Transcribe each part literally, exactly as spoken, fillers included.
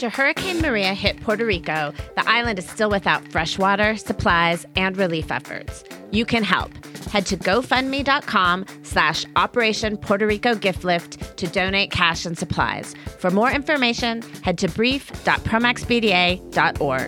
After Hurricane Maria hit Puerto Rico, the island is still without fresh water, supplies, and relief efforts. You can help. Head to GoFundMe.com slash Operation Puerto Rico Gift Lift to donate cash and supplies. For more information, head to brief dot promax b d a dot org.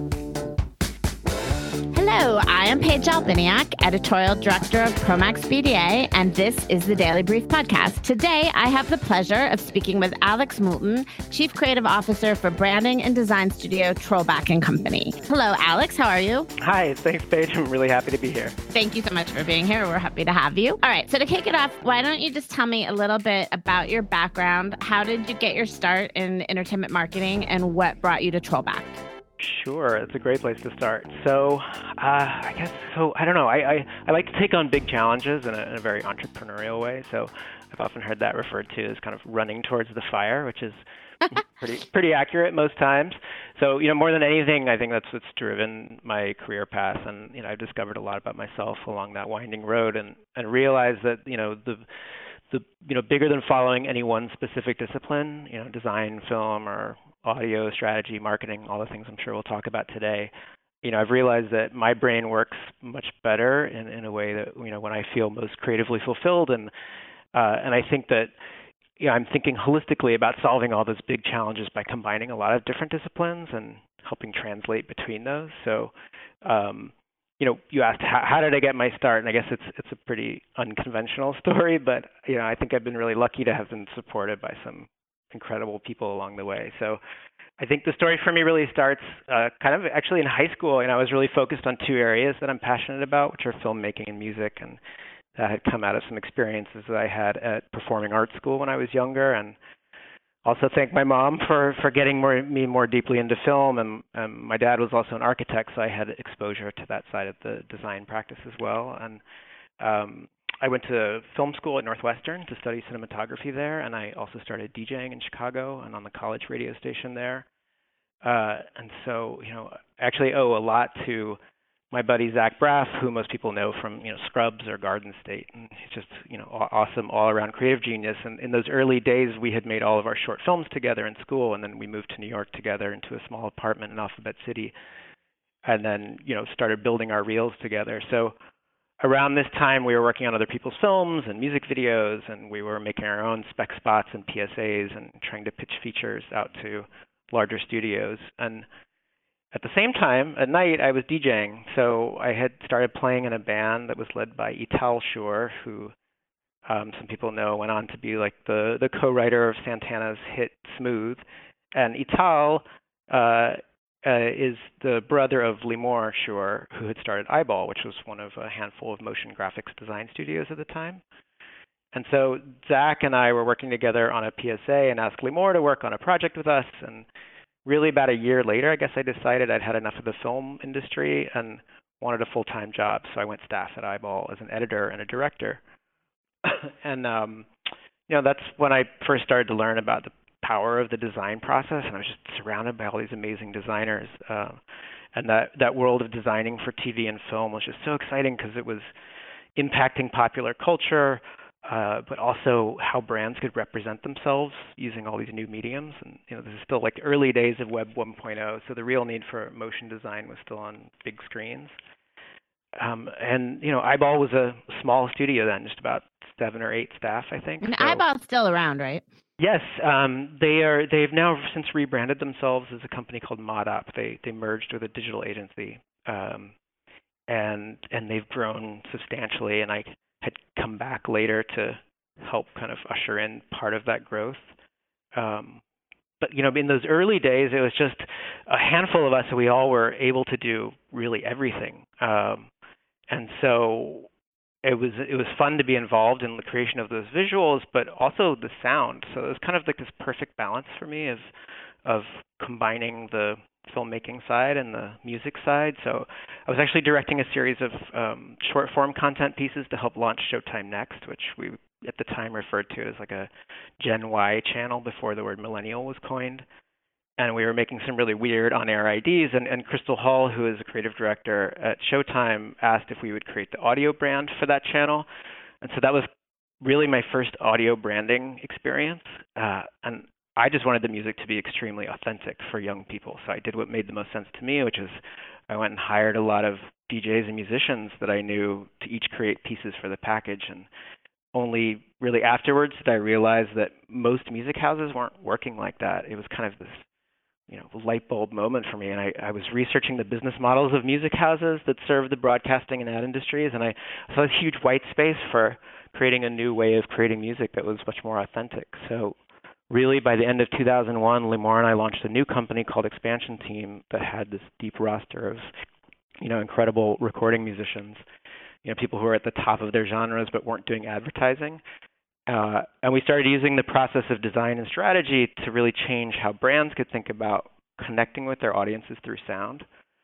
Hello, I am Paige Albiniak, Editorial Director of Promax B D A, and this is the Daily Brief Podcast. Today, I have the pleasure of speaking with Alex Moulton, Chief Creative Officer for branding and design studio Trollback and Company. Hello, Alex. How are you? Hi. Thanks, Paige. I'm really happy to be here. Thank you so much for being here. We're happy to have you. All right. So to kick it off, why don't you just tell me a little bit about your background? How did you get your start in entertainment marketing, and what brought you to Trollback? Sure, it's a great place to start. So, uh, I guess, so I don't know, I, I, I like to take on big challenges in a, in a very entrepreneurial way. So I've often heard that referred to as kind of running towards the fire, which is pretty pretty accurate most times. So, you know, more than anything, I think that's what's driven my career path. And, you know, I've discovered a lot about myself along that winding road, and, and realized that, you know, the the you know, bigger than following any one specific discipline, you know, design, film, or audio, strategy, marketing, all the things I'm sure we'll talk about today, you know, I've realized that my brain works much better in, in a way that, you know, when I feel most creatively fulfilled. And uh, and I think that, you know, I'm thinking holistically about solving all those big challenges by combining a lot of different disciplines and helping translate between those. So, um, you know, you asked how, how did I get my start, and I guess it's it's a pretty unconventional story, but, you know, I think I've been really lucky to have been supported by some incredible people along the way. So I think the story for me really starts uh, kind of actually in high school, and I was really focused on two areas that I'm passionate about, which are filmmaking and music, and that had come out of some experiences that I had at performing arts school when I was younger. And also thank my mom for, for getting more, me more deeply into film, and um, my dad was also an architect, so I had exposure to that side of the design practice as well. And um, I went to film school at Northwestern to study cinematography there, and I also started DJing in Chicago and on the college radio station there. Uh, and so, you know, I actually owe a lot to my buddy Zach Braff, who most people know from, you know, Scrubs or Garden State. And he's just, you know, awesome all-around creative genius. And in those early days, we had made all of our short films together in school, and then we moved to New York together into a small apartment in Alphabet City, and then, you know, started building our reels together. So around this time, we were working on other people's films and music videos, and we were making our own spec spots and P S As and trying to pitch features out to larger studios. And at the same time, at night, I was DJing. So I had started playing in a band that was led by Ital Shur, who um, some people know went on to be like the, the co-writer of Santana's hit Smooth. And Ital uh, Uh, is the brother of Limor Shur, who had started Eyeball, which was one of a handful of motion graphics design studios at the time. And so Zach and I were working together on a P S A and asked Limor to work on a project with us. And really about a year later, I guess I decided I'd had enough of the film industry and wanted a full-time job. So I went staff at Eyeball as an editor and a director. and, um, you know, that's when I first started to learn about the power of the design process, and I was just surrounded by all these amazing designers. Uh, and that, that world of designing for T V and film was just so exciting because it was impacting popular culture, uh, but also how brands could represent themselves using all these new mediums. And, you know, this is still like the early days of Web one point oh, so the real need for motion design was still on big screens. Um, and, you know, Eyeball was a small studio then, just about seven or eight staff, I think. And so, Eyeball's still around, right? Yes, um, they are. They've now since rebranded themselves as a company called ModUp. They they merged with a digital agency, um, and and they've grown substantially. And I had come back later to help kind of usher in part of that growth. Um, but you know, in those early days, it was just a handful of us, and we all were able to do really everything. Um, and so. It was it was fun to be involved in the creation of those visuals, but also the sound. So it was kind of like this perfect balance for me of of combining the filmmaking side and the music side. So I was actually directing a series of um, short form content pieces to help launch Showtime Next, which we at the time referred to as like a Gen Y channel before the word millennial was coined. And we were making some really weird on-air I Ds. And, and Crystal Hall, who is a creative director at Showtime, asked if we would create the audio brand for that channel. And so that was really my first audio branding experience. Uh, and I just wanted the music to be extremely authentic for young people. So I did what made the most sense to me, which is I went and hired a lot of D Js and musicians that I knew to each create pieces for the package. And only really afterwards did I realize that most music houses weren't working like that. It was kind of this, you know, light bulb moment for me. And I, I was researching the business models of music houses that serve the broadcasting and ad industries, and I saw a huge white space for creating a new way of creating music that was much more authentic. So really, by the end of two thousand one, Limor and I launched a new company called Expansion Team that had this deep roster of, you know, incredible recording musicians, you know, people who were at the top of their genres but weren't doing advertising. Uh, and we started using the process of design and strategy to really change how brands could think about connecting with their audiences through sound.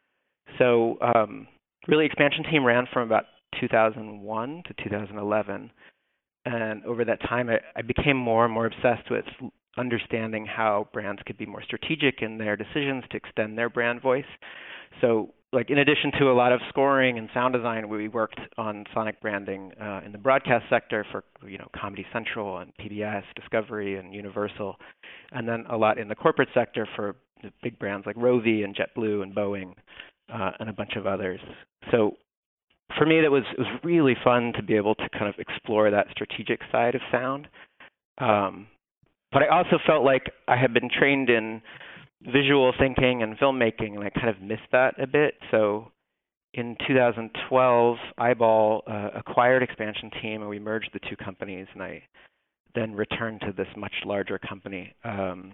So um, really, Expansion Team ran from about two thousand one to two thousand eleven. And over that time, I, I became more and more obsessed with understanding how brands could be more strategic in their decisions to extend their brand voice. So, like, in addition to a lot of scoring and sound design, we worked on sonic branding uh, in the broadcast sector for, you know, Comedy Central and P B S, Discovery, and Universal, and then a lot in the corporate sector for big brands like Rovi and JetBlue and Boeing, uh, and a bunch of others. So, for me, that was it was really fun to be able to kind of explore that strategic side of sound. Um, but I also felt like I had been trained in visual thinking and filmmaking, and I kind of missed that a bit. So in two thousand twelve, Eyeball uh, acquired Expansion Team, and we merged the two companies, and I then returned to this much larger company um,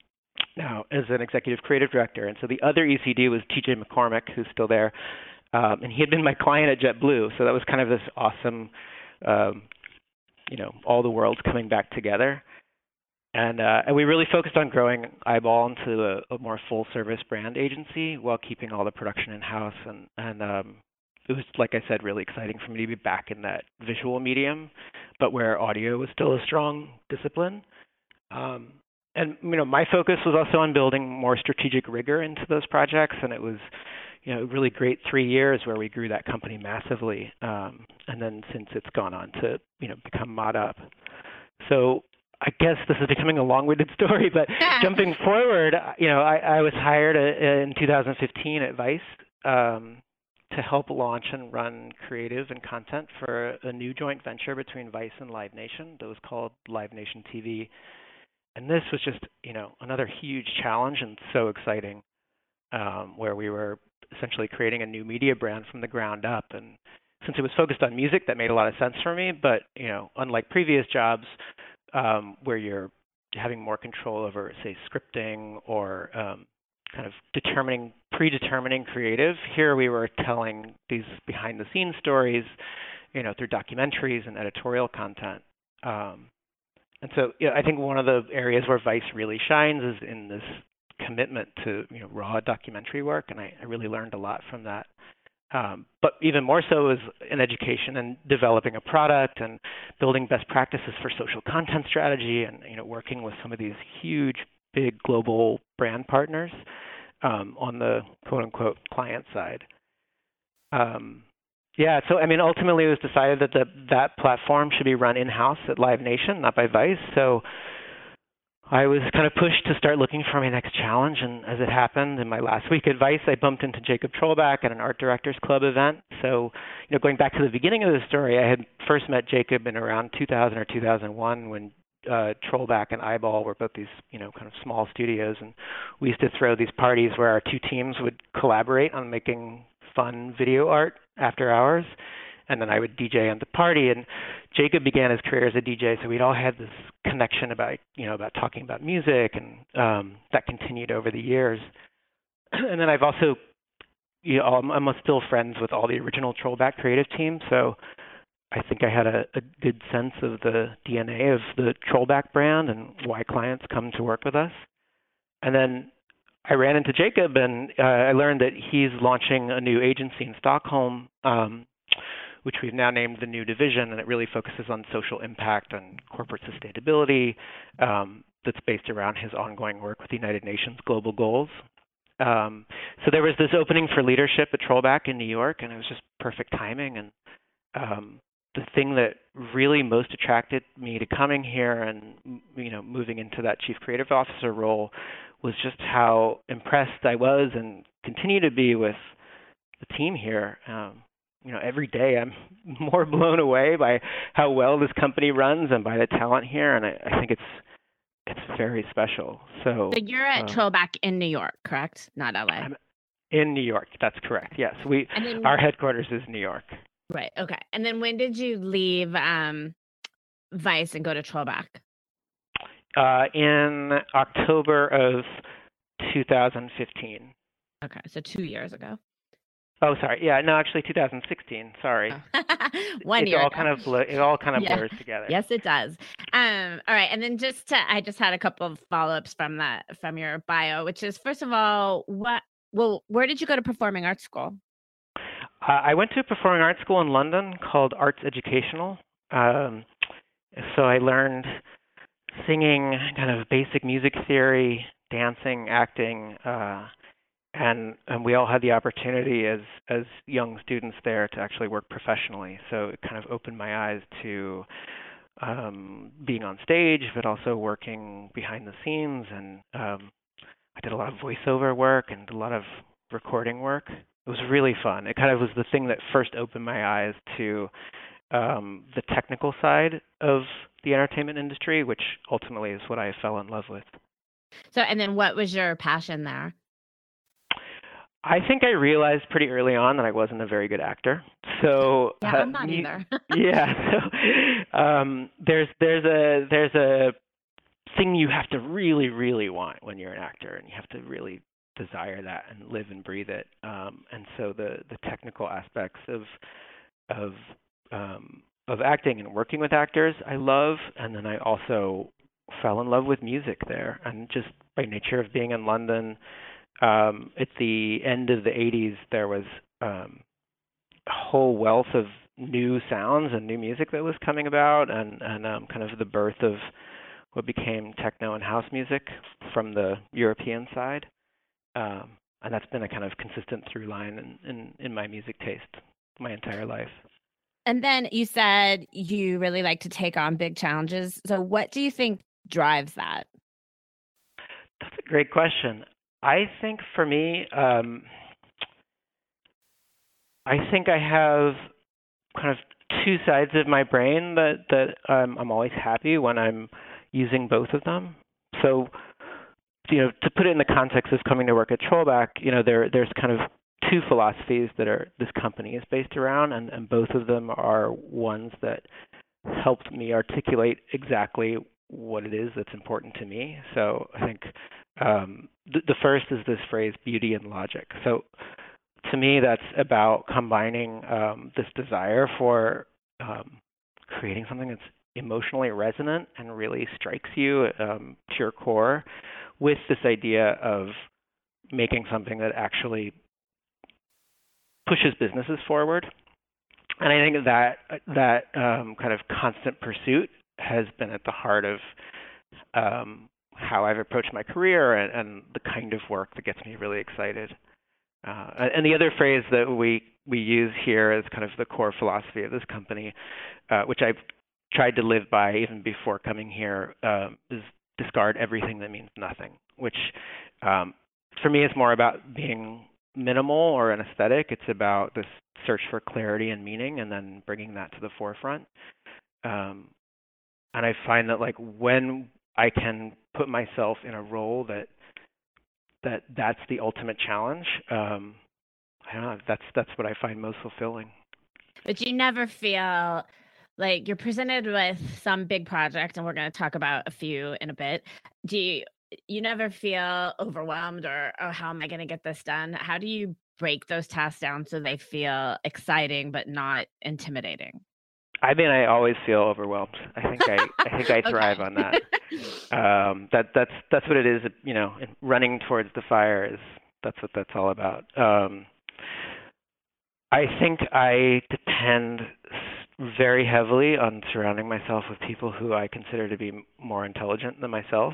now as an executive creative director. And so the other E C D was T J McCormick, who's still there. Um, and he had been my client at JetBlue, so that was kind of this awesome, um, you know, all the worlds coming back together. And uh, and we really focused on growing Eyeball into a, a more full-service brand agency while keeping all the production in-house. And, and um, it was, like I said, really exciting for me to be back in that visual medium, but where audio was still a strong discipline. Um, and, you know, my focus was also on building more strategic rigor into those projects, and it was, you know, a really great three years where we grew that company massively. Um, and then since it's gone on to, you know, become ModUp. So I guess this is becoming a long-winded story, but jumping forward, you know, I, I was hired a, in two thousand fifteen at Vice um, to help launch and run creative and content for a new joint venture between Vice and Live Nation that was called Live Nation T V. And this was just, you know, another huge challenge and so exciting, um, where we were essentially creating a new media brand from the ground up. And since it was focused on music, that made a lot of sense for me. But, you know, unlike previous jobs um, where you're having more control over, say, scripting or um, kind of determining, predetermining creative, here we were telling these behind-the-scenes stories, you know, through documentaries and editorial content. Um, and so, yeah, I think one of the areas where Vice really shines is in this commitment to, you know, raw documentary work, and I, I really learned a lot from that. Um, but even more so is in education and developing a product and building best practices for social content strategy, and, you know, working with some of these huge, big global brand partners um, on the quote-unquote client side. Um, yeah, so I mean, ultimately it was decided that the, that platform should be run in-house at Live Nation, not by Vice. So I was kind of pushed to start looking for my next challenge, and as it happened, in my last week at Vice, I bumped into Jacob Trollback at an Art Directors Club event. So, you know, going back to the beginning of the story, I had first met Jacob in around two thousand or two thousand one when uh, Trollback and Eyeball were both these, you know, kind of small studios, and we used to throw these parties where our two teams would collaborate on making fun video art after hours. And then I would D J at the party, and Jacob began his career as a D J, so we'd all had this connection about, you know, about talking about music, and um, that continued over the years. And then I've also, you know, I'm, I'm still friends with all the original Trollback creative team, so I think I had a, a good sense of the D N A of the Trollback brand and why clients come to work with us. And then I ran into Jacob, and uh, I learned that he's launching a new agency in Stockholm, um, which we've now named the New Division, and it really focuses on social impact and corporate sustainability um, that's based around his ongoing work with the United Nations Global Goals. Um, so there was this opening for leadership at Trollback in New York, and it was just perfect timing. And um, the thing that really most attracted me to coming here and you know moving into that chief creative officer role was just how impressed I was and continue to be with the team here. Um, you know, every day I'm more blown away by how well this company runs and by the talent here, and I, I think it's it's very special. So, So you're at um, Trollback in New York, correct? Not L A. I'm in New York. That's correct. Yes, we And then, our headquarters is New York. right. Okay. And then when did you leave um, Vice and go to Trollback? Uh, in October of two thousand fifteen. Okay, so two years ago. Oh, sorry. Yeah, no, actually, two thousand sixteen. Sorry. Oh. One it's year all ago. kind of bl- it all kind of Yeah. blurs together. Yes, it does. Um, all right, and then just to, I just had a couple of follow-ups from that from your bio, which is first of all, what? Well, where did you go to performing arts school? Uh, I went to a performing arts school in London called Arts Educational. Um, so I learned singing, kind of basic music theory, dancing, acting. Uh, And, and we all had the opportunity as as young students there to actually work professionally. So it kind of opened my eyes to um, being on stage, but also working behind the scenes. And um, I did a lot of voiceover work and a lot of recording work. It was really fun. It kind of was the thing that first opened my eyes to um, the technical side of the entertainment industry, which ultimately is what I fell in love with. So, and then what was your passion there? I think I realized pretty early on that I wasn't a very good actor. So yeah, uh, I'm not me, either. yeah, so um, there's there's a there's a thing you have to really really want when you're an actor, and you have to really desire that and live and breathe it. Um, and so the the technical aspects of of um, of acting and working with actors I love, and then I also fell in love with music there, and just by nature of being in London. Um, at the end of the eighties, there was um, a whole wealth of new sounds and new music that was coming about, and, and um, kind of the birth of what became techno and house music from the European side. Um, and that's been a kind of consistent through line in, in, in my music taste my entire life. And then you said you really like to take on big challenges. So what do you think drives that? That's a great question. I think for me, um, I think I have kind of two sides of my brain that that um, I'm always happy when I'm using both of them. So, you know, to put it in the context of coming to work at Trollback, you know, there there's kind of two philosophies that are this company is based around, and, and both of them are ones that helped me articulate exactly what it is that's important to me. So I think um, th- the first is this phrase, beauty and logic. So to me, that's about combining um, this desire for um, creating something that's emotionally resonant and really strikes you um, to your core with this idea of making something that actually pushes businesses forward. And I think that that um, kind of constant pursuit has been at the heart of um, how I've approached my career and, and the kind of work that gets me really excited. Uh, and the other phrase that we, we use here as kind of the core philosophy of this company, uh, which I've tried to live by even before coming here, um, is discard everything that means nothing, which um, for me is more about being minimal or an aesthetic. It's about this search for clarity and meaning and then bringing that to the forefront. Um, and I find that like when I can put myself in a role that that that's the ultimate challenge, um, I don't know, that's that's what I find most fulfilling. But you never feel like you're presented with some big project, and we're going to talk about a few in a bit. Do you you never feel overwhelmed or, oh, how am I going to get this done? How do you break those tasks down so they feel exciting but not intimidating? I mean, I always feel overwhelmed. I think I, I think I thrive on that. Um, that that's that's what it is. You know, running towards the fire is that's what that's all about. Um, I think I depend very heavily on surrounding myself with people who I consider to be more intelligent than myself,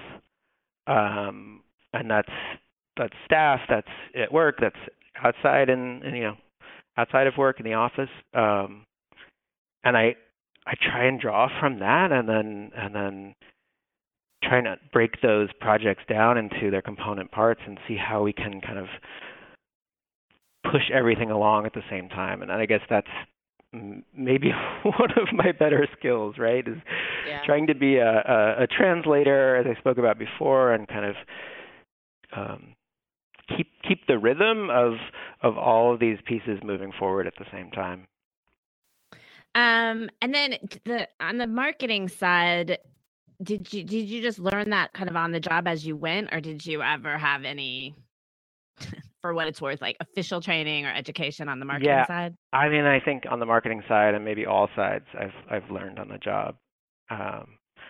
um, and that's that's staff, that's at work, that's outside and you know outside of work in the office. Um, And I, I try and draw from that, and then and then trying to break those projects down into their component parts and see how we can kind of push everything along at the same time. And I guess that's maybe one of my better skills, right? Is yeah. trying to be a, a, a translator, as I spoke about before, and kind of um, keep keep the rhythm of of all of these pieces moving forward at the same time. Um, and then the on the marketing side, did you did you just learn that kind of on the job as you went, or did you ever have any, for what it's worth, like official training or education on the marketing yeah, side? I mean, I think on the marketing side and maybe all sides, I've I've learned on the job. Um,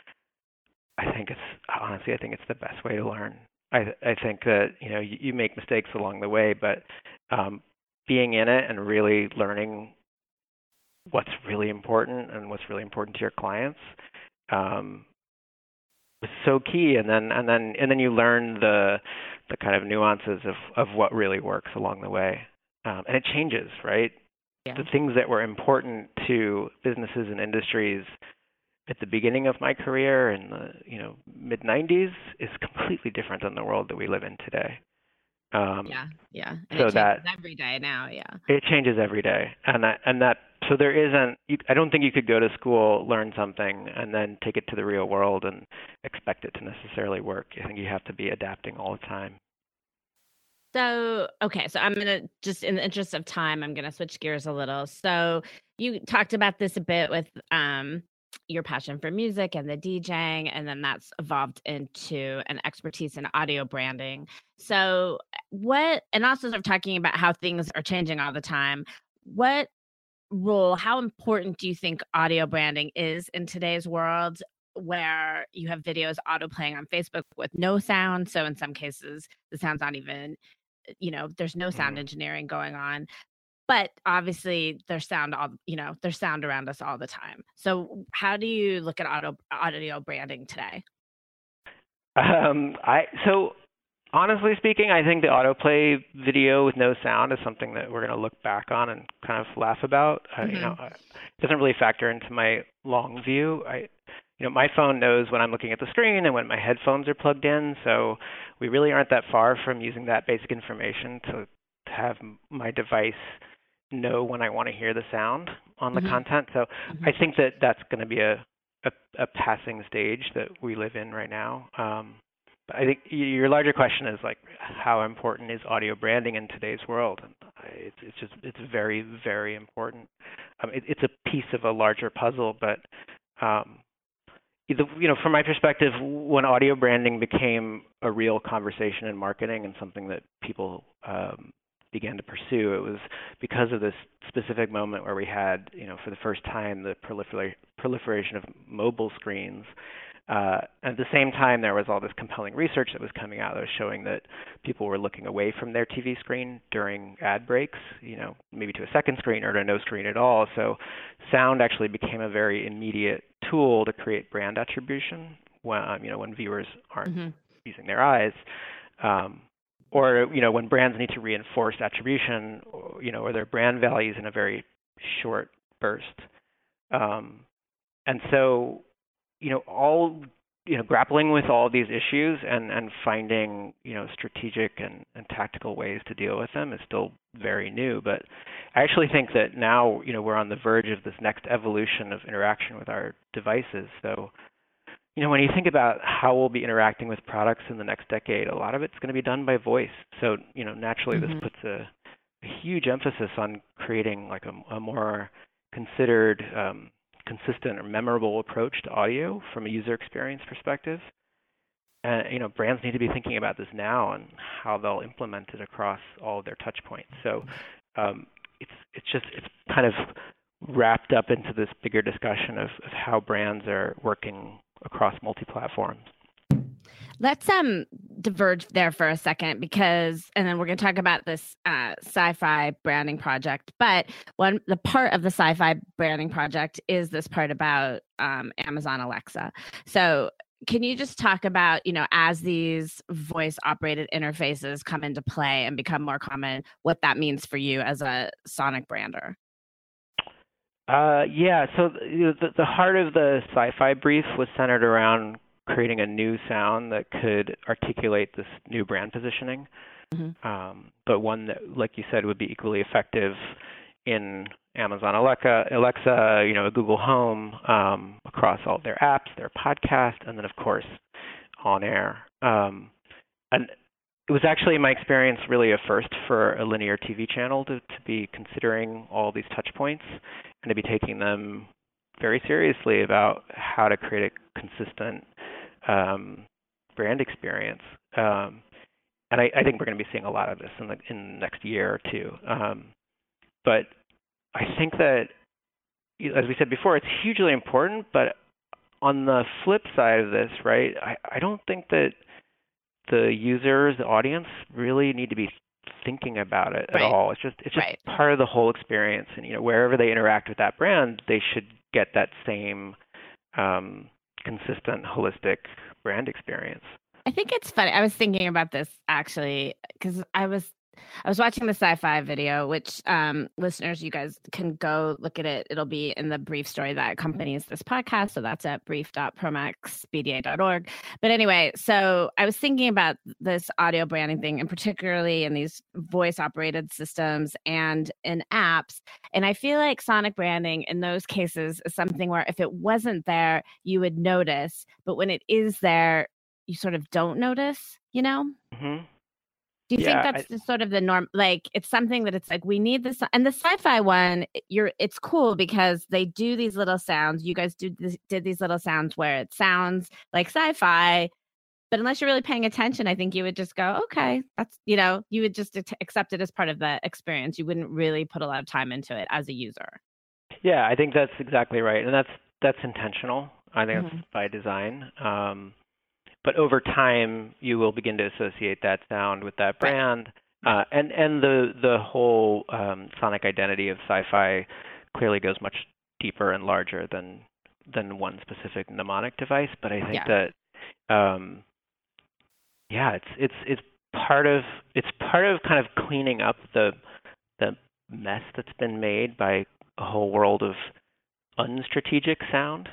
I think it's honestly, I think it's the best way to learn. I I think that you know you, you make mistakes along the way, but um, being in it and really learning what's really important and what's really important to your clients um, was so key. And then and then and then you learn the the kind of nuances of, of what really works along the way. Um, and it changes, right? Yeah. The things that were important to businesses and industries at the beginning of my career in the you know mid nineties is completely different than the world that we live in today. Um, yeah, yeah. And so it changes that every day now, yeah. It changes every day, and that and that so there isn't. You, I don't think you could go to school, learn something, and then take it to the real world and expect it to necessarily work. I think you have to be adapting all the time. So, okay, so I'm going to just, in the interest of time, I'm going to switch gears a little. So you talked about this a bit with um, your passion for music and the DJing, and then that's evolved into an expertise in audio branding. So what, and also sort of talking about how things are changing all the time, what role, how important do you think audio branding is in today's world, where you have videos auto playing on Facebook with no sound? So in some cases, the sound's not even, you know, there's no sound engineering going on, but obviously there's sound, all, you know, there's sound around us all the time. So how do you look at auto audio branding today? Um, I so honestly speaking, I think the autoplay video with no sound is something that we're going to look back on and kind of laugh about. Uh, Mm-hmm. You know, it doesn't really factor into my long view. I You know, my phone knows when I'm looking at the screen and when my headphones are plugged in, so we really aren't that far from using that basic information to, to have my device know when I want to hear the sound on the Mm-hmm. content. So Mm-hmm. I think that that's going to be a, a, a passing stage that we live in right now. Um, but I think your larger question is like, how important is audio branding in today's world? And it's, it's just it's very, very important. Um, it, it's a piece of a larger puzzle, but um, you know, from my perspective, when audio branding became a real conversation in marketing and something that people um, began to pursue, it was because of this specific moment where we had, you know, for the first time, the prolifer- proliferation of mobile screens. Uh, at the same time, there was all this compelling research that was coming out that was showing that people were looking away from their T V screen during ad breaks, you know, maybe to a second screen or to no screen at all. So sound actually became a very immediate tool to create brand attribution when, um, you know, when viewers aren't mm-hmm. using their eyes. Um, or, you know, when brands need to reinforce attribution, or, you know, or their brand values in a very short burst. Um, and so, you know, all, you know, grappling with all these issues and, and finding, you know, strategic and, and tactical ways to deal with them is still very new. But I actually think that now, you know, we're on the verge of this next evolution of interaction with our devices. So, you know, when you think about how we'll be interacting with products in the next decade, a lot of it's going to be done by voice. So, you know, naturally mm-hmm. this puts a, a huge emphasis on creating like a, a more considered, um, consistent or memorable approach to audio from a user experience perspective. And, you know, brands need to be thinking about this now and how they'll implement it across all of their touch points. So um, it's it's just, it's kind of wrapped up into this bigger discussion of, of how brands are working across multi-platforms. Let's um diverge there for a second, because, and then we're going to talk about this uh, sci-fi branding project. But one, the part of the sci-fi branding project is this part about um, Amazon Alexa. So can you just talk about, you know, as these voice-operated interfaces come into play and become more common, what that means for you as a sonic brander? Uh, yeah, so the, the the heart of the sci-fi brief was centered around creating a new sound that could articulate this new brand positioning, Mm-hmm. um, but one that, like you said, would be equally effective in Amazon Alexa, Alexa, you know, Google Home, um, across all of their apps, their podcast, and then of course on air. Um, and it was actually, in my experience, really a first for a linear T V channel to, to be considering all these touch points and to be taking them very seriously about how to create a consistent um, brand experience. Um, and I, I think we're going to be seeing a lot of this in the in the next year or two. Um, but I think that, as we said before, it's hugely important. But on the flip side of this, right, I, I don't think that the users, the audience, really need to be thinking about it at Right. all. It's just it's just Right. part of the whole experience. And you know, wherever they interact with that brand, they should get that same um, consistent, holistic brand experience. I think it's funny. I was thinking about this actually because I was I was watching the sci-fi video, which um, listeners, you guys can go look at it. It'll be in the brief story that accompanies this podcast. So that's at brief dot promax b d a dot org. But anyway, so I was thinking about this audio branding thing, and particularly in these voice-operated systems and in apps. And I feel like sonic branding in those cases is something where if it wasn't there, you would notice. But when it is there, you sort of don't notice, you know? Mm-hmm. Do you Yeah, think that's I, the sort of the norm? Like, it's something that it's like, we need this. And the sci-fi one, you're, it's cool because they do these little sounds. You guys do this, did these little sounds where it sounds like sci-fi, but unless you're really paying attention, I think you would just go, okay, that's, you know, you would just accept it as part of the experience. You wouldn't really put a lot of time into it as a user. yeah, I think that's exactly right, and that's that's intentional. I think Mm-hmm. it's by design. Um, but over time, you will begin to associate that sound with that Right. brand, Right. uh, and and the the whole um, sonic identity of sci-fi clearly goes much deeper and larger than than one specific mnemonic device. But I think Yeah. that um, yeah, it's it's it's part of it's part of kind of cleaning up the the mess that's been made by a whole world of unstrategic sound.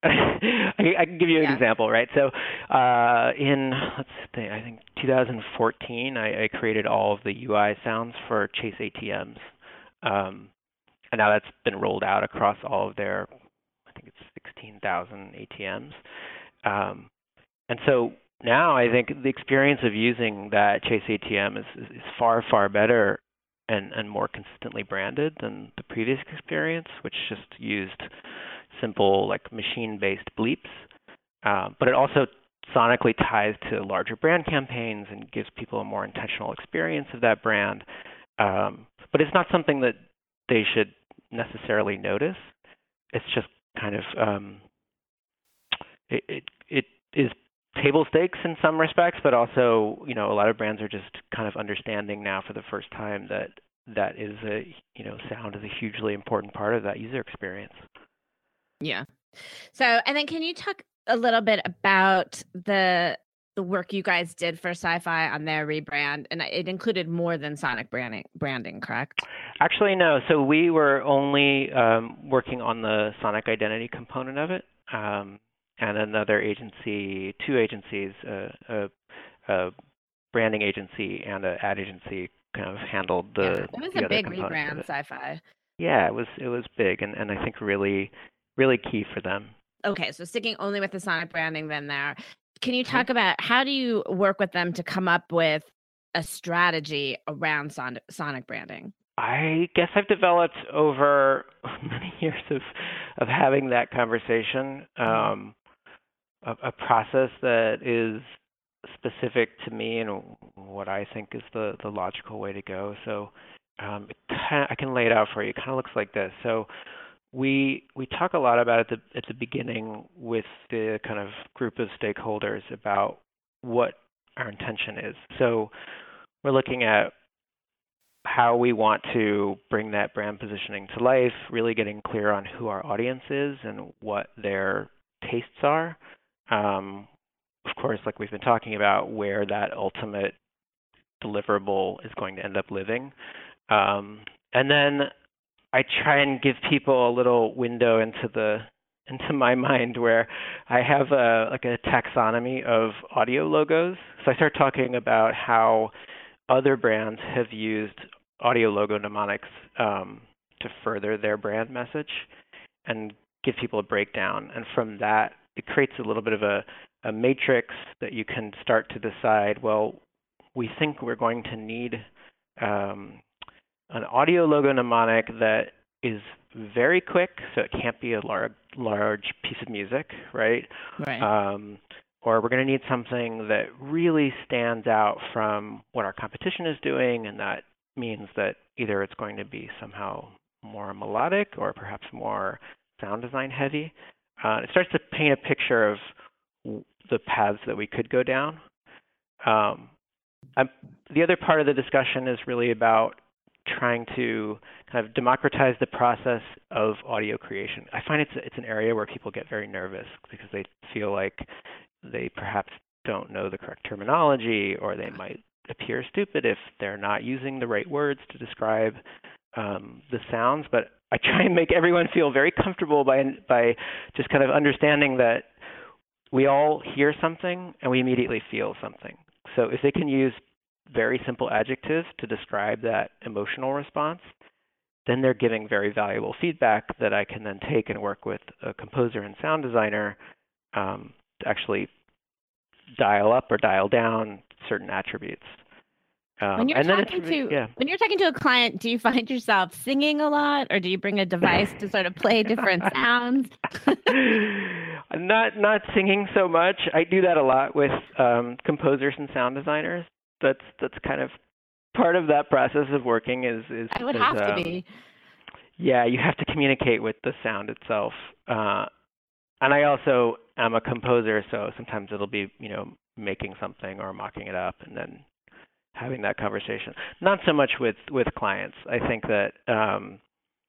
I, I can give you an Yeah. example, right? So, uh, in let's think, I think two thousand fourteen, I, I created all of the U I sounds for Chase A T Ms, um, and now that's been rolled out across all of their, I think it's sixteen thousand A T Ms. Um, and so now I think the experience of using that Chase A T M is, is, is far, far better and, and more consistently branded than the previous experience, which just used simple like machine-based bleeps. Uh, but it also sonically ties to larger brand campaigns and gives people a more intentional experience of that brand. Um, but it's not something that they should necessarily notice. It's just kind of um, it, it it is table stakes in some respects, but also, you know, a lot of brands are just kind of understanding now for the first time that that is a, you know, sound is a hugely important part of that user experience. Yeah. So, and then can you talk a little bit about the the work you guys did for Sci-Fi on their rebrand? And it included more than sonic branding, branding, correct? Actually, no. So we were only um, working on the sonic identity component of it. Um, and another agency, two agencies, uh, a, a branding agency and an ad agency, kind of handled the Yeah, it was the a other big components of rebrand, it. Sci-Fi. Yeah, it was it was big, and, and I think really really key for them. Okay, so sticking only with the sonic branding then there. Can you Mm-hmm. talk about how do you work with them to come up with a strategy around son- sonic branding? I guess I've developed over many years of of having that conversation, um, a, a process that is specific to me and what I think is the, the logical way to go. So um, it kinda, I can lay it out for you. It kind of looks like this. So we we talk a lot about it at the, at the beginning with the kind of group of stakeholders about what our intention is. So we're looking at how we want to bring that brand positioning to life, really getting clear on who our audience is and what their tastes are. Um, of course, like we've been talking about, where that ultimate deliverable is going to end up living. Um, and then I try and give people a little window into the into my mind where I have a like a taxonomy of audio logos. So I start talking about how other brands have used audio logo mnemonics um, to further their brand message and give people a breakdown. And from that, it creates a little bit of a, a matrix that you can start to decide, well, we think we're going to need um, an audio logo mnemonic that is very quick, so it can't be a large, large piece of music, right? Right. Um, or we're going to need something that really stands out from what our competition is doing, and that means that either it's going to be somehow more melodic or perhaps more sound design heavy. Uh, it starts to paint a picture of the paths that we could go down. Um, I'm, the other part of the discussion is really about trying to kind of democratize the process of audio creation. I find it's it's an area where people get very nervous because they feel like they perhaps don't know the correct terminology, or they might appear stupid if they're not using the right words to describe um, the sounds. But I try and make everyone feel very comfortable by by just kind of understanding that we all hear something and we immediately feel something. So if they can use very simple adjectives to describe that emotional response, then they're giving very valuable feedback that I can then take and work with a composer and sound designer um, to actually dial up or dial down certain attributes. Um, when you're and then talking it's, to yeah. when you're talking to a client, do you find yourself singing a lot, or do you bring a device to sort of play different sounds? not not singing so much. I do that a lot with um, composers and sound designers. That's that's kind of part of that process of working is is I would is, have to um, be. Yeah, you have to communicate with the sound itself. Uh, and I also am a composer, so sometimes it'll be, you know, making something or mocking it up and then having that conversation. Not so much with, with clients. I think that um,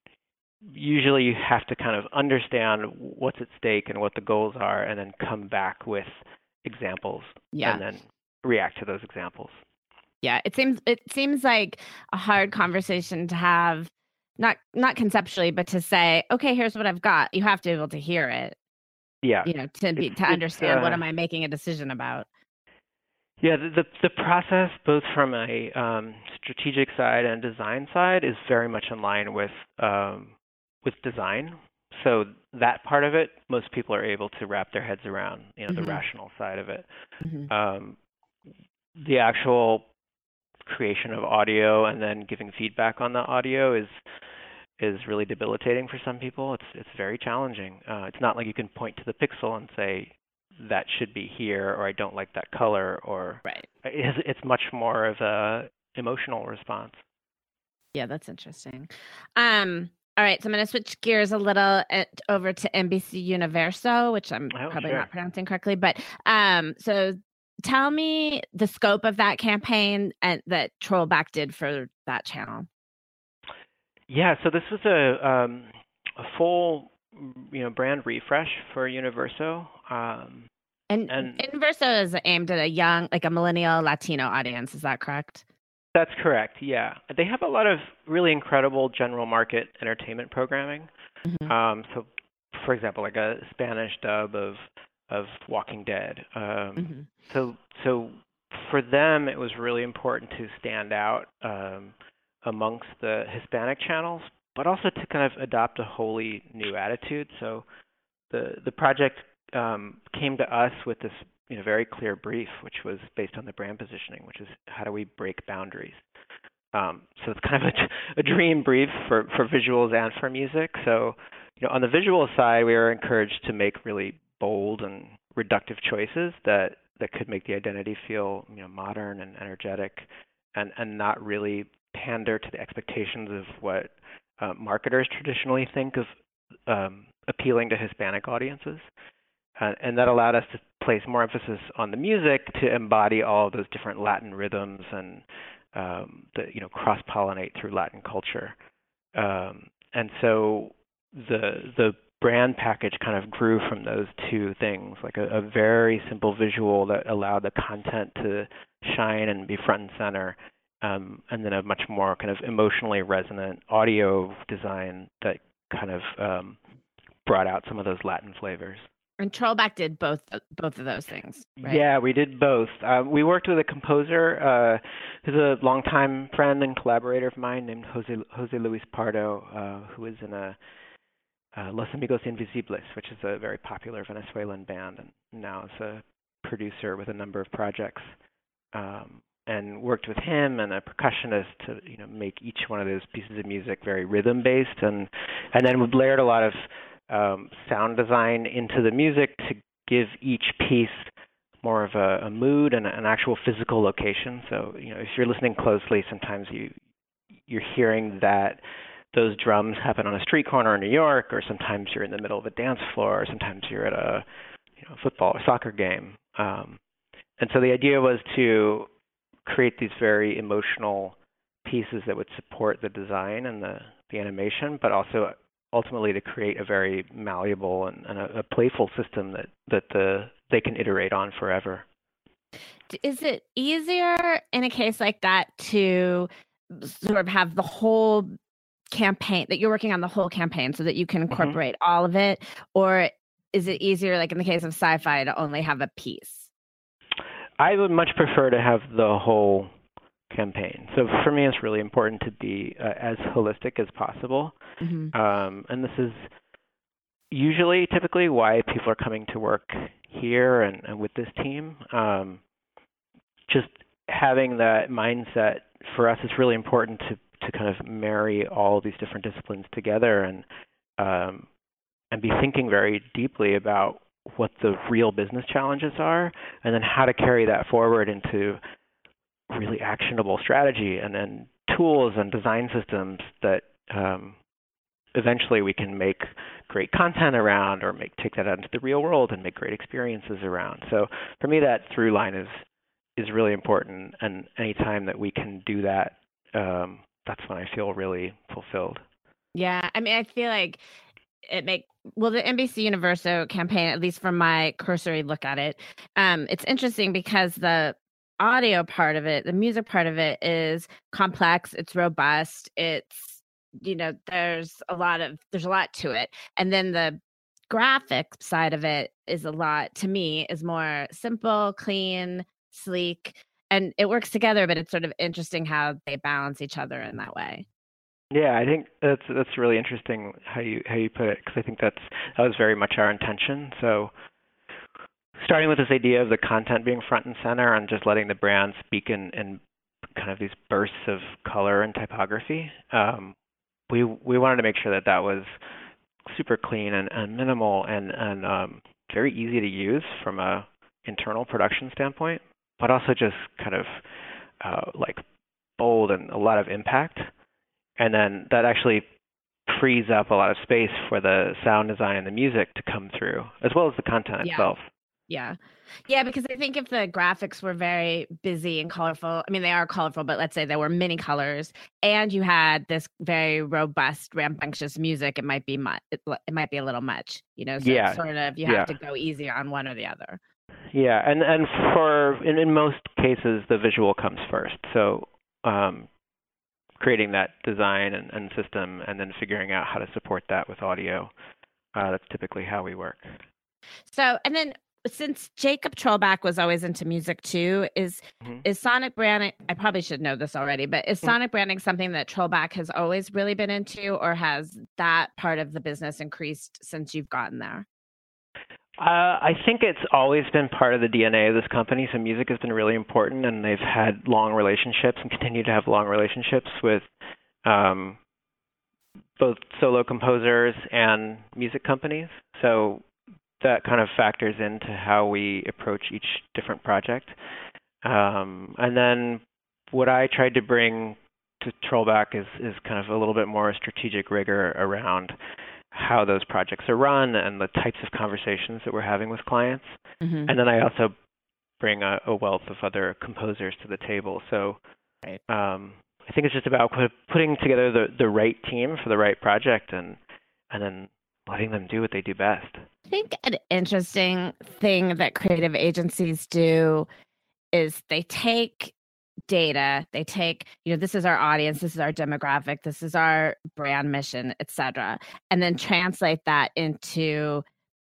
usually you have to kind of understand what's at stake and what the goals are, and then come back with examples Yeah. and then react to those examples. Yeah, it seems it seems like a hard conversation to have, not not conceptually, but to say, okay, here's what I've got. You have to be able to hear it. Yeah. You know, to be It's, to it's, understand uh, what am I making a decision about. Yeah, the, the the process, both from a um, strategic side and design side, is very much in line with um, with design. So that part of it, most people are able to wrap their heads around. You know, Mm-hmm. the rational side of it. Mm-hmm. Um, the actual creation of audio and then giving feedback on the audio is is really debilitating for some people. It's it's very challenging. Uh, it's not like you can point to the pixel and say that should be here, or I don't like that color, or Right. it's, it's much more of a emotional response. Yeah, that's interesting. Um, all right, so I'm going to switch gears a little at, over to N B C Universo, which I'm Oh, probably sure. not pronouncing correctly, but um, so tell me the scope of that campaign and that Trollback did for that channel. Yeah, so this was a um, a full, you know, brand refresh for Universo. Um, and, and Universo is aimed at a young, like a millennial Latino audience. Is that correct? That's correct, yeah. They have a lot of really incredible general market entertainment programming. Mm-hmm. Um, so, for example, like a Spanish dub of of Walking Dead. Um, mm-hmm. So, so for them, it was really important to stand out um, amongst the Hispanic channels, but also to kind of adopt a wholly new attitude. So, the the project um, came to us with this, you know, very clear brief, which was based on the brand positioning, which is how do we break boundaries. Um, so it's kind of a, a dream brief for, for visuals and for music. So, you know, on the visual side, we were encouraged to make really bold and reductive choices that, that could make the identity feel, you know, modern and energetic, and, and not really pander to the expectations of what uh, marketers traditionally think of um, appealing to Hispanic audiences. Uh, and that allowed us to place more emphasis on the music to embody all of those different Latin rhythms and um, that, you know, cross-pollinate through Latin culture. Um, and so the the brand package kind of grew from those two things, like a, a very simple visual that allowed the content to shine and be front and center, um, and then a much more kind of emotionally resonant audio design that kind of um, brought out some of those Latin flavors. And Trollback did both both of those things, right? Yeah, we did both. Uh, we worked with a composer uh, who's a longtime friend and collaborator of mine named Jose Jose Luis Pardo, uh, who is in a uh, Los Amigos Invisibles, which is a very popular Venezuelan band, and now is a producer with a number of projects. Um, and worked with him and a percussionist to you know make each one of those pieces of music very rhythm based, and and then we've layered a lot of um, sound design into the music to give each piece more of a, a mood and an actual physical location. So you know if you're listening closely, sometimes you you're hearing that those drums happen on a street corner in New York, or sometimes you're in the middle of a dance floor, or sometimes you're at a you know football or soccer game. Um, and so the idea was to create these very emotional pieces that would support the design and the, the animation, but also ultimately to create a very malleable and, and a, a playful system that, that the, they can iterate on forever. Is it easier in a case like that to sort of have the whole campaign, that you're working on the whole campaign so that you can incorporate mm-hmm. all of it? Or is it easier, like in the case of sci-fi, to only have a piece? I would much prefer to have the whole campaign. So for me, it's really important to be uh, as holistic as possible. Mm-hmm. Um, and this is usually, typically, why people are coming to work here and, and with this team. Um, just having that mindset for us is really important to, to kind of marry all these different disciplines together and um, and be thinking very deeply about what the real business challenges are, and then how to carry that forward into really actionable strategy and then tools and design systems that um, eventually we can make great content around, or make take that out into the real world and make great experiences around. So for me, that through line is is really important, and any time that we can do that, um, that's when I feel really fulfilled. Yeah, I mean, I feel like it make well the N B C Universo campaign, at least from my cursory look at it, um, it's interesting because the audio part of it, the music part of it, is complex. It's robust. It's you know there's a lot of there's a lot to it, and then the graphic side of it is a lot. To me, is more simple, clean, sleek, and it works together. But it's sort of interesting how they balance each other in that way. Yeah, I think that's that's really interesting how you how you put it, because I think that's that was very much our intention. So starting with this idea of the content being front and center and just letting the brand speak in, in kind of these bursts of color and typography, um, we we wanted to make sure that that was super clean and, and minimal and and um, very easy to use from a internal production standpoint, but also just kind of uh, like bold and a lot of impact. And then that actually frees up a lot of space for the sound design and the music to come through, as well as the content yeah. itself. Yeah. Yeah, because I think if the graphics were very busy and colorful, I mean, they are colorful, but let's say there were many colors, and you had this very robust, rambunctious music, it might be much. It, it might be a little much, you know. So yeah. it's sort of you yeah. have to go easy on one or the other. Yeah, and and for in, in most cases, the visual comes first. So. Um, creating that design and, and system, and then figuring out how to support that with audio. Uh, that's typically how we work. So, and then since Jacob Trollback was always into music too, is mm-hmm. is sonic branding, I probably should know this already, but is sonic mm-hmm. branding something that Trollback has always really been into, or has that part of the business increased since you've gotten there? Uh, I think it's always been part of the D N A of this company. So music has been really important, and they've had long relationships and continue to have long relationships with um, both solo composers and music companies. So that kind of factors into how we approach each different project. Um, and then what I tried to bring to Trollback is, is kind of a little bit more strategic rigor around how those projects are run and the types of conversations that we're having with clients. Mm-hmm. And then I also bring a, a wealth of other composers to the table. So right. um, I think it's just about put, putting together the, the right team for the right project, and and then letting them do what they do best. I think an interesting thing that creative agencies do is they take data, they take, you know, this is our audience, this is our demographic, this is our brand mission, et cetera, and then translate that into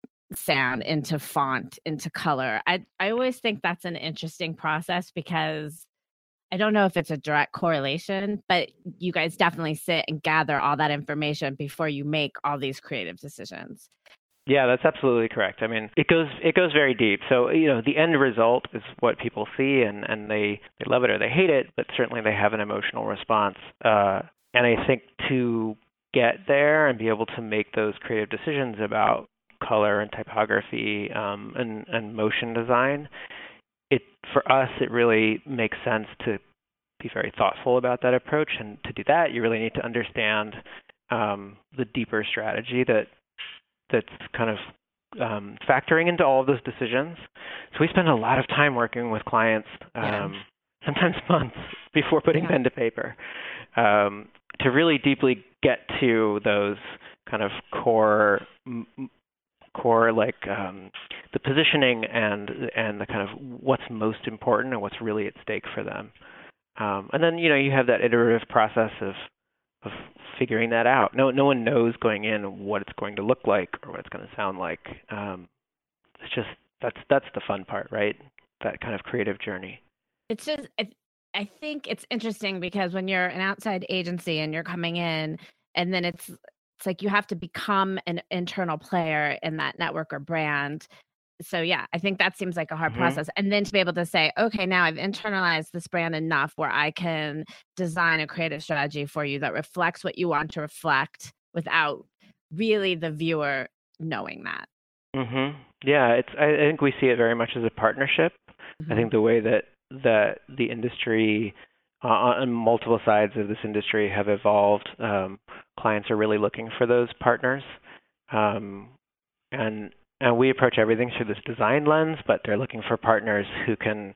sound, into font, into color. I I always think that's an interesting process because I don't know if it's a direct correlation, but you guys definitely sit and gather all that information before you make all these creative decisions. Yeah, that's absolutely correct. I mean, it goes it goes very deep. So, you know, the end result is what people see, and, and they, they love it or they hate it, but certainly they have an emotional response. Uh, and I think to get there and be able to make those creative decisions about color and typography um, and, and motion design, it for us, it really makes sense to be very thoughtful about that approach. And to do that, you really need to understand um, the deeper strategy that that's kind of um, factoring into all of those decisions. So we spend a lot of time working with clients, um, yeah. sometimes months before putting yeah. pen to paper, um, to really deeply get to those kind of core, m- core like um, the positioning and and the kind of what's most important and what's really at stake for them. Um, and then you know you have that iterative process of of figuring that out. No, no one knows going in what it's going to look like or what it's going to sound like. Um, it's just that's that's the fun part, right? That kind of creative journey. It's just I, I think it's interesting because when you're an outside agency and you're coming in, and then it's it's like you have to become an internal player in that network or brand. So yeah, I think that seems like a hard mm-hmm. process. And then to be able to say, okay, now I've internalized this brand enough where I can design a creative strategy for you that reflects what you want to reflect without really the viewer knowing that. Mm-hmm. Yeah, it's. I think we see it very much as a partnership. Mm-hmm. I think the way that that the industry, uh, on multiple sides of this industry, have evolved, um, clients are really looking for those partners, um, and. And we approach everything through this design lens, but they're looking for partners who can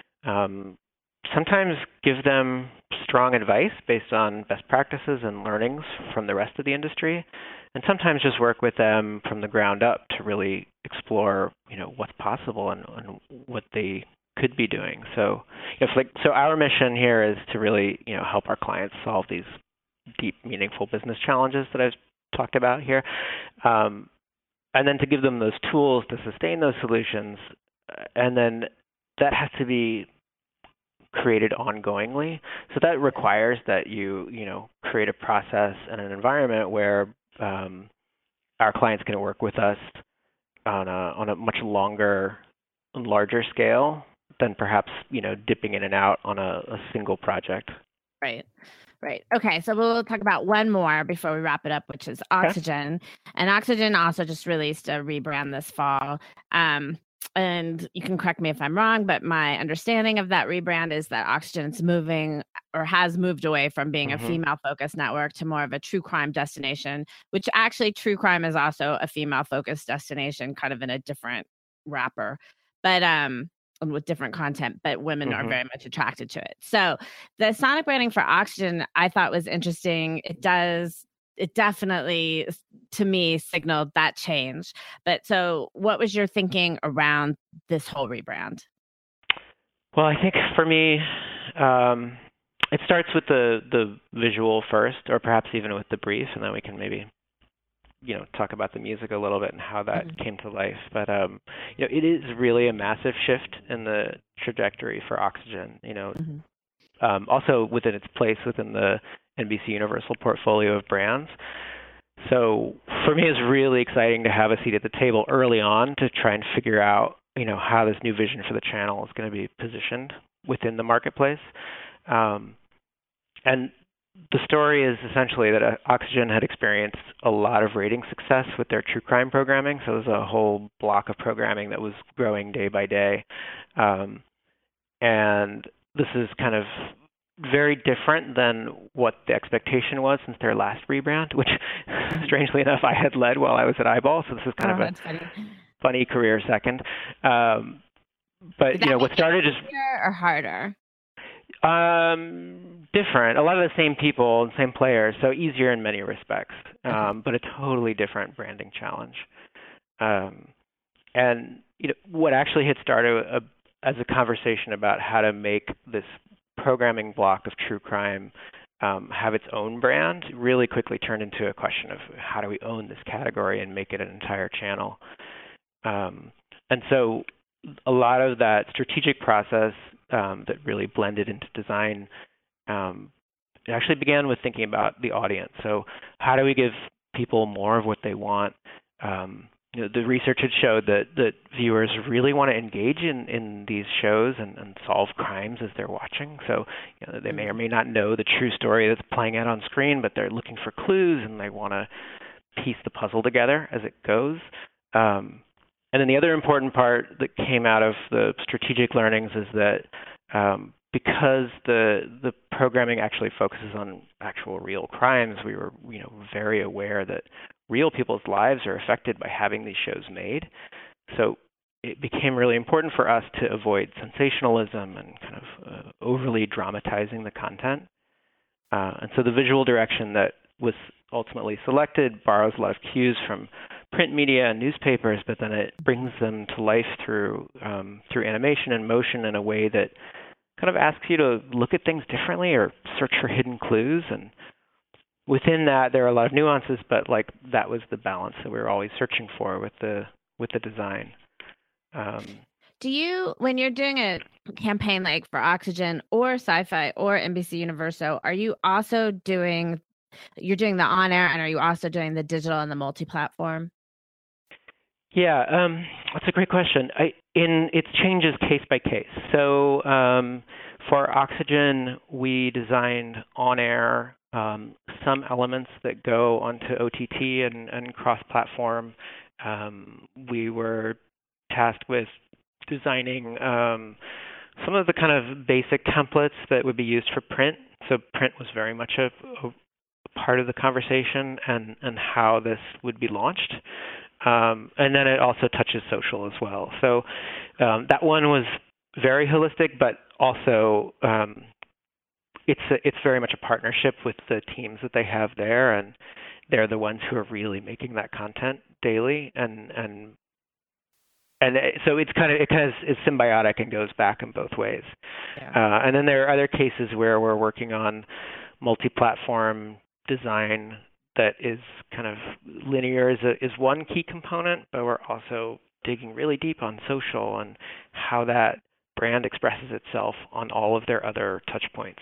um, sometimes give them strong advice based on best practices and learnings from the rest of the industry, and sometimes just work with them from the ground up to really explore, you know, what's possible and, and what they could be doing. So, if like, so our mission here is to really, you know, help our clients solve these deep, meaningful business challenges that I've talked about here. Um, And then to give them those tools to sustain those solutions, and then that has to be created ongoingly. So that requires that you, you know, create a process and an environment where um, our clients can work with us on a on a much longer, larger scale than perhaps, you know, dipping in and out on a, a single project. Right. Right. Okay. So we'll talk about one more before we wrap it up, which is Oxygen. Okay. And Oxygen also just released a rebrand this fall. Um, and you can correct me if I'm wrong, but my understanding of that rebrand is that Oxygen is moving or has moved away from being mm-hmm. a female-focused network to more of a true crime destination, which actually true crime is also a female-focused destination, kind of in a different wrapper. But um with different content, but women mm-hmm. are very much attracted to it. So the sonic branding for Oxygen, I thought was interesting. It does, it definitely, to me, signaled that change. But so what was your thinking around this whole rebrand? Well, I think for me, um, it starts with the, the visual first, or perhaps even with the brief, and then we can maybe you know, talk about the music a little bit and how that mm-hmm. came to life. But, um, you know, it is really a massive shift in the trajectory for Oxygen, you know, mm-hmm. um, also within its place within the N B C Universal portfolio of brands. So for me, it's really exciting to have a seat at the table early on to try and figure out, you know, how this new vision for the channel is going to be positioned within the marketplace. Um, and the story is essentially that Oxygen had experienced a lot of rating success with their true crime programming. So it was a whole block of programming that was growing day by day. Um, and this is kind of very different than what the expectation was since their last rebrand, which strangely enough I had led while I was at Eyeball. So this is kind oh, of a funny. funny career second. Um, but, you know, what started as... easier or harder? Um, different. A lot of the same people, same players, so easier in many respects, um, but a totally different branding challenge. Um, and you know, what actually had started a, as a conversation about how to make this programming block of true crime um, have its own brand really quickly turned into a question of how do we own this category and make it an entire channel. Um, and so a lot of that strategic process um, that really blended into design um, it actually began with thinking about the audience. So how do we give people more of what they want? Um, you know, the research had showed that, that viewers really want to engage in, in these shows and, and solve crimes as they're watching. So you know, they may or may not know the true story that's playing out on screen, but they're looking for clues and they want to piece the puzzle together as it goes. Um, and then the other important part that came out of the strategic learnings is that um, because the the programming actually focuses on actual real crimes, we were you know very aware that real people's lives are affected by having these shows made. So it became really important for us to avoid sensationalism and kind of uh, overly dramatizing the content. Uh, and so the visual direction that was ultimately selected borrows a lot of cues from print media and newspapers, but then it brings them to life through um, through animation and motion in a way that kind of asks you to look at things differently or search for hidden clues. And within that, there are a lot of nuances, but like that was the balance that we were always searching for with the with the design. Um, Do you, when you're doing a campaign like for Oxygen or Sci-Fi or N B C Universo, are you also doing, you're doing the on-air, and are you also doing the digital and the multi-platform? Yeah, um, that's a great question. I, in it changes case by case. So um, for Oxygen, we designed on-air um, some elements that go onto O T T and, and cross-platform. Um, we were tasked with designing um, some of the kind of basic templates that would be used for print. So print was very much a, a part of the conversation and, and how this would be launched. Um, and then it also touches social as well. So um, that one was very holistic, but also um, it's a, it's very much a partnership with the teams that they have there, and they're the ones who are really making that content daily. And and and it, so it's kind of it kind of is symbiotic and goes back in both ways. Yeah. Uh, and then there are other cases where we're working on multi-platform design that is kind of linear is, a, is one key component, but we're also digging really deep on social and how that brand expresses itself on all of their other touch points.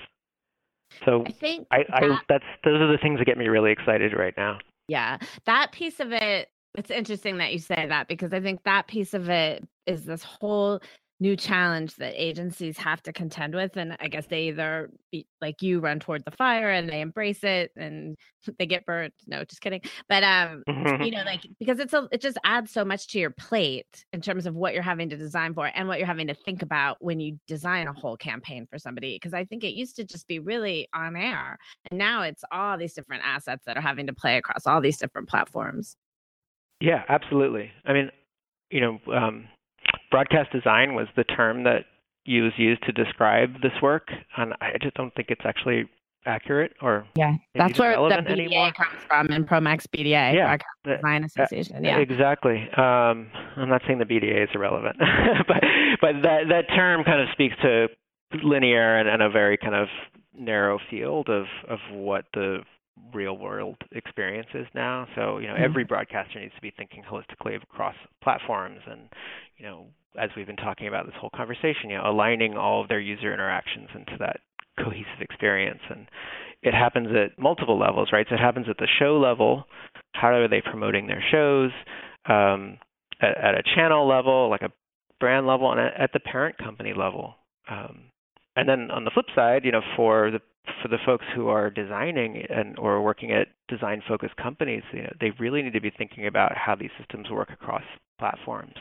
So I think I, that, I, that's those are the things that get me really excited right now. Yeah, that piece of it, it's interesting that you say that, because I think that piece of it is this whole new challenge that agencies have to contend with. And I guess they either, be, like you, run toward the fire and they embrace it and they get burnt. No, just kidding. But, um, you know, like, because it's a, it just adds so much to your plate in terms of what you're having to design for and what you're having to think about when you design a whole campaign for somebody. Because I think it used to just be really on air. And now it's all these different assets that are having to play across all these different platforms. Yeah, absolutely. I mean, you know, um, broadcast design was the term that was used to describe this work, and I just don't think it's actually accurate or yeah, that's where the B D A anymore. comes from in Promax B D A, yeah, Broadcast the, Design Association. Yeah, exactly. Um, I'm not saying the B D A is irrelevant, but but that that term kind of speaks to linear and, and a very kind of narrow field of of what the real world experience is now. So, you know, mm-hmm. every broadcaster needs to be thinking holistically across platforms and, you know, as we've been talking about this whole conversation, you know, aligning all of their user interactions into that cohesive experience. And it happens at multiple levels, right? So it happens at the show level. How are they promoting their shows? Um, at, at a channel level, like a brand level, and at, at the parent company level. Um, and then on the flip side, you know, for the for the folks who are designing and or working at design-focused companies, you know, they really need to be thinking about how these systems work across platforms.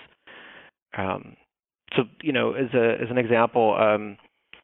Um, so, you know, as a as an example, um,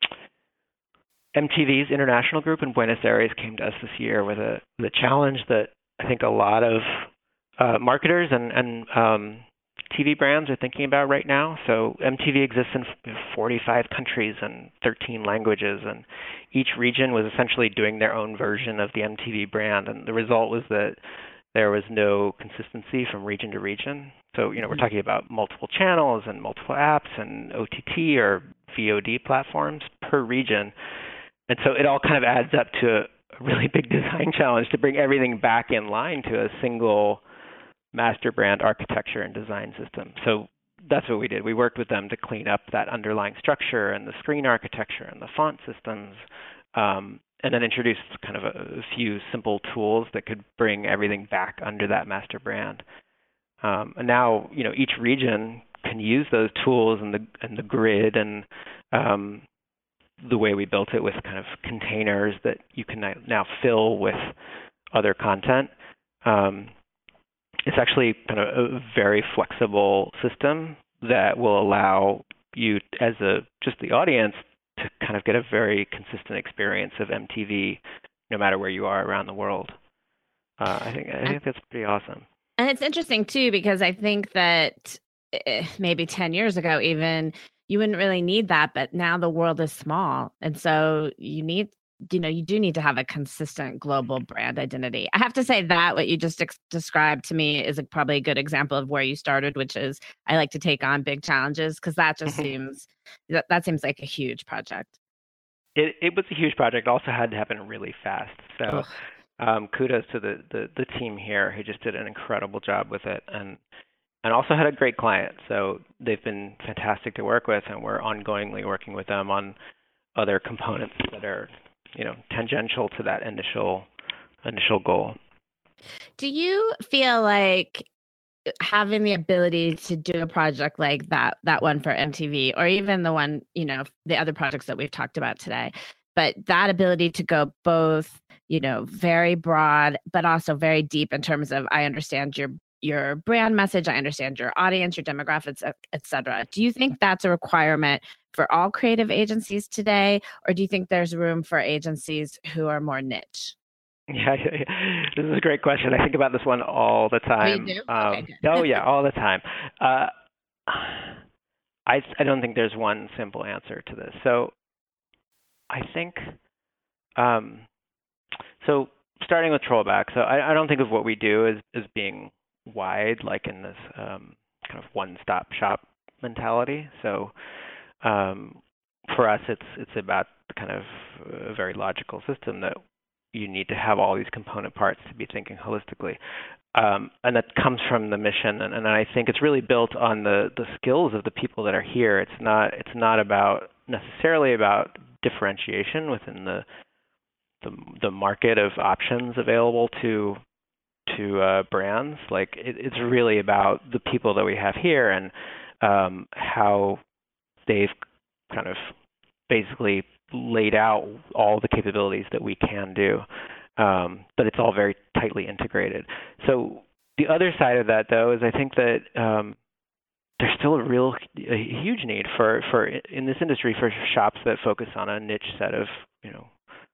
M T V's international group in Buenos Aires came to us this year with a the challenge that I think a lot of uh, marketers and and um, T V brands are thinking about right now. So M T V exists in forty-five countries and thirteen languages, and each region was essentially doing their own version of the M T V brand, and the result was that there was no consistency from region to region. So, you know, we're talking about multiple channels and multiple apps and O T T or V O D platforms per region. and so it all kind of adds up to a really big design challenge to bring everything back in line to a single master brand architecture and design system. So that's what we did. We worked with them to clean up that underlying structure and the screen architecture and the font systems, um, and then introduced kind of a, a few simple tools that could bring everything back under that master brand. Um, and now, you know, each region can use those tools and the and the grid and um, the way we built it with kind of containers that you can now fill with other content. Um, it's actually kind of a very flexible system that will allow you, as a just the audience, to kind of get a very consistent experience of M T V, no matter where you are around the world. Uh, I think I think that's pretty awesome. And it's interesting too, because I think that maybe ten years ago, even you wouldn't really need that, but now the world is small, and so you need, you know, you do need to have a consistent global brand identity. I have to say that what you just ex- described to me is a, probably a good example of where you started, which is I like to take on big challenges because that just seems that, that seems like a huge project. It it was a huge project. It also had to happen really fast. So um, kudos to the, the the team here who just did an incredible job with it, and and also had a great client. So they've been fantastic to work with, and we're ongoingly working with them on other components that are, you know, tangential to that initial initial goal. Do you feel like having the ability to do a project like that, that one for M T V, or even the one, you know, the other projects that we've talked about today, but that ability to go both, you know, very broad, but also very deep in terms of, I understand your your brand message, I understand your audience, your demographics, et cetera. Do you think that's a requirement for all creative agencies today, or do you think there's room for agencies who are more niche? Yeah, this is a great question. I think about this one all the time. Oh, you do? Um, okay, oh yeah, all the time. Uh, I I don't think there's one simple answer to this. So I think, um, so starting with Trollback. So I, I don't think of what we do as as being wide, like in this um, kind of one-stop shop mentality. So um, for us, it's it's about kind of a very logical system that you need to have all these component parts to be thinking holistically. Um, and that comes from the mission, and, and I think it's really built on the, the skills of the people that are here. It's not it's not about necessarily about differentiation within the the, the market of options available to to uh, brands. Like it, it's really about the people that we have here and um, how they've kind of basically laid out all the capabilities that we can do, um, but it's all very tightly integrated. So the other side of that, though, is I think that um, there's still a real, a huge need for, for in this industry for shops that focus on a niche set of, you know,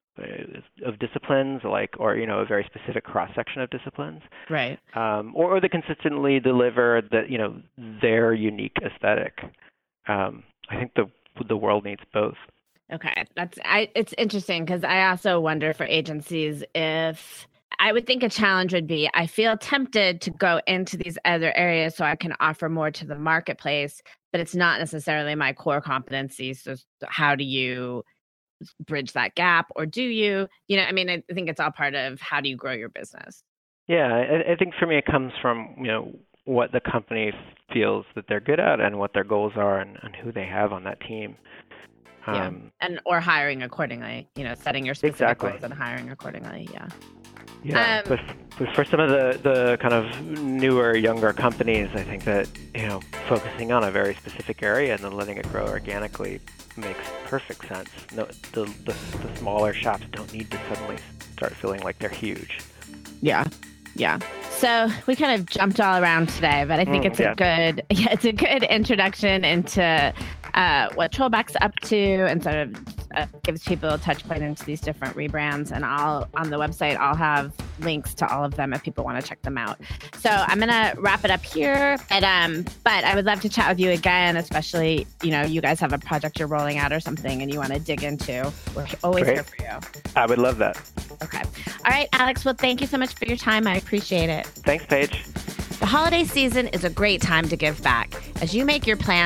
of disciplines, like, or, you know, a very specific cross section of disciplines, right? Um, or, or that consistently deliver the, you know, their unique aesthetic. Um, I think the the world needs both. Okay, that's I. It's interesting because I also wonder for agencies if I would think a challenge would be I feel tempted to go into these other areas so I can offer more to the marketplace, but it's not necessarily my core competency. So how do you bridge that gap, or do you? You know, I mean, I think it's all part of how do you grow your business. Yeah, I, I think for me it comes from, you know, what the company feels that they're good at and what their goals are and, and who they have on that team. Yeah, um, and or hiring accordingly, you know, setting your specific exactly. goals and hiring accordingly. Yeah. Yeah, um, but, but for some of the, the kind of newer, younger companies, I think that, you know, focusing on a very specific area and then letting it grow organically makes perfect sense. No, the, the the smaller shops don't need to suddenly start feeling like they're huge. Yeah. Yeah. So we kind of jumped all around today, but I think mm, it's yeah. a good, yeah, it's a good introduction into uh, what Trollback's up to, and sort of uh, gives people a touch point into these different rebrands. And I'll on the website, I'll have links to all of them if people want to check them out. So I'm gonna wrap it up here. And um, but I would love to chat with you again, especially, you know, you guys have a project you're rolling out or something, and you want to dig into. We're always Great. here for you. I would love that. Okay. All right, Alex. Well, thank you so much for your time. I appreciate it. Thanks, Paige. The holiday season is a great time to give back. As you make your plans,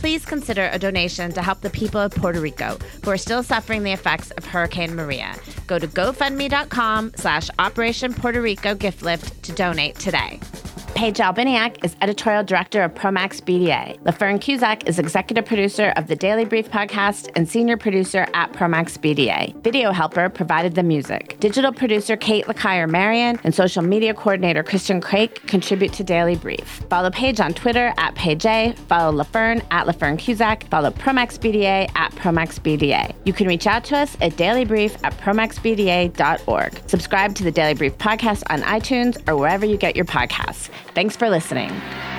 please consider a donation to help the people of Puerto Rico who are still suffering the effects of Hurricane Maria. Go to GoFundMe.com slash Operation Puerto Rico Gift Lift to donate today. Paige Albiniak is editorial director of Promax B D A. LaFern Cusack is executive producer of the Daily Brief podcast and senior producer at Promax B D A. Video helper provided the music. Digital producer Kate LaKire-Marian and social media coordinator Christian Craik contribute to Daily Brief. Follow Paige on Twitter at Paige A. Follow LaFern at LaFern Cusack. Follow Promax B D A at Promax B D A. You can reach out to us at dailybrief at promax b d a dot org. Subscribe to the Daily Brief podcast on iTunes or wherever you get your podcasts. Thanks for listening.